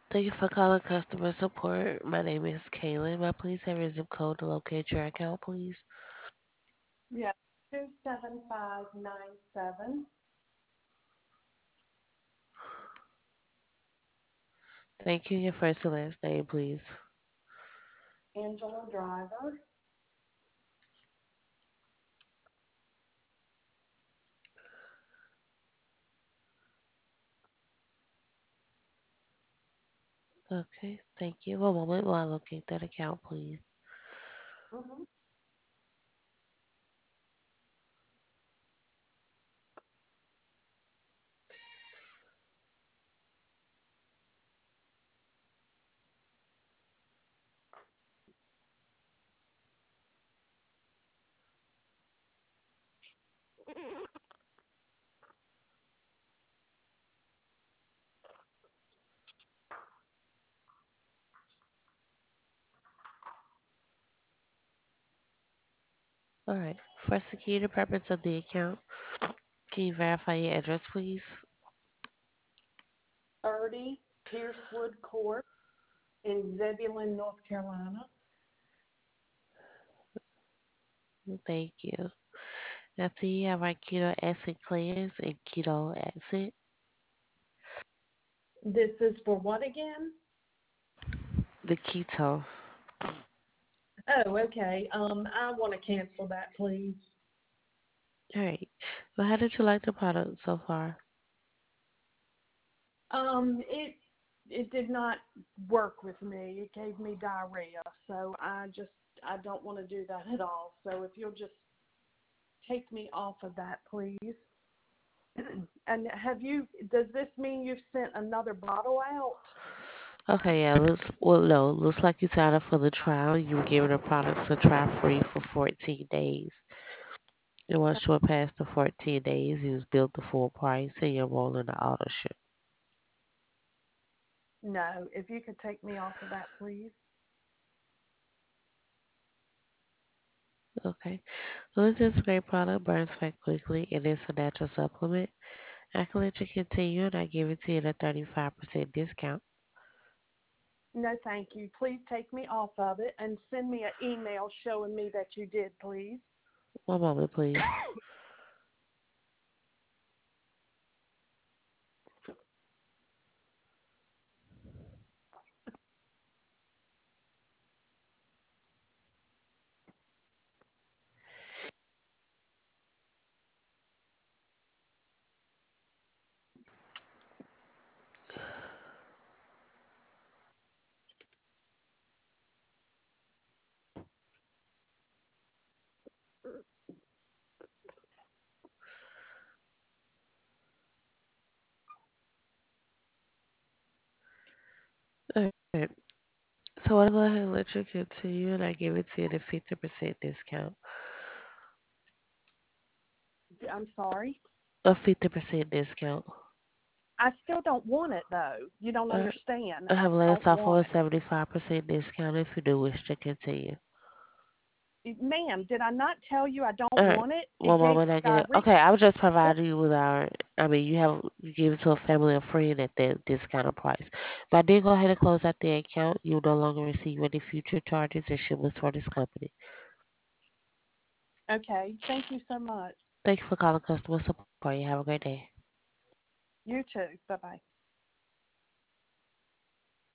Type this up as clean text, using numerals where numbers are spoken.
Thank you for calling customer support. My name is Kaylin. May I please have your zip code to locate your account, please? Yeah, 27597. Thank you. Your first and last name, please. Angela Driver. Okay, thank you. One moment while I locate that account, please. Mm-hmm. All right. For security purpose of the account, can you verify your address, please? 30 Piercewood Court in Zebulon, North Carolina. Thank you. After you have our keto acid cleanse and keto acid, This is for what again? the keto. Oh, okay. I want to cancel that, please. All right. Well, how did you like the product so far? It did not work with me. It gave me diarrhea, so I don't want to do that at all. So if you'll just take me off of that, please. And does this mean you've sent another bottle out? Okay, yeah, no, looks like you signed up for the trial. You were given the products to try free for 14 days. And once you were past the 14 days, you was billed the full price and you're rolling the auto ship. No, if you could take me off of that, please. Okay. Well, this is a great product, burns fat quickly, and it's a natural supplement. I can let you continue and I give it to you at a 35% discount. No, thank you. Please take me off of it and send me an email showing me that you did, please. One moment, please. All right. So I'll go ahead and let you continue and I give it to you at a 50% discount. I'm sorry. A 50% discount. I still don't want it, though. You don't All right. understand. I I have last don't offer want a 75% discount if you do wish to continue. it. Ma'am, did I not tell you I don't All right. want it? It One gave me moment, I get it. diarrhea. Okay, I was just providing you with our. I mean, you give it to a family or friend at that discounted price. But I did go ahead and close out the account. You will no longer receive any future charges and shipments for this company. Okay, thank you so much. Thank you for calling customer support. You have a great day. You too. Bye-bye.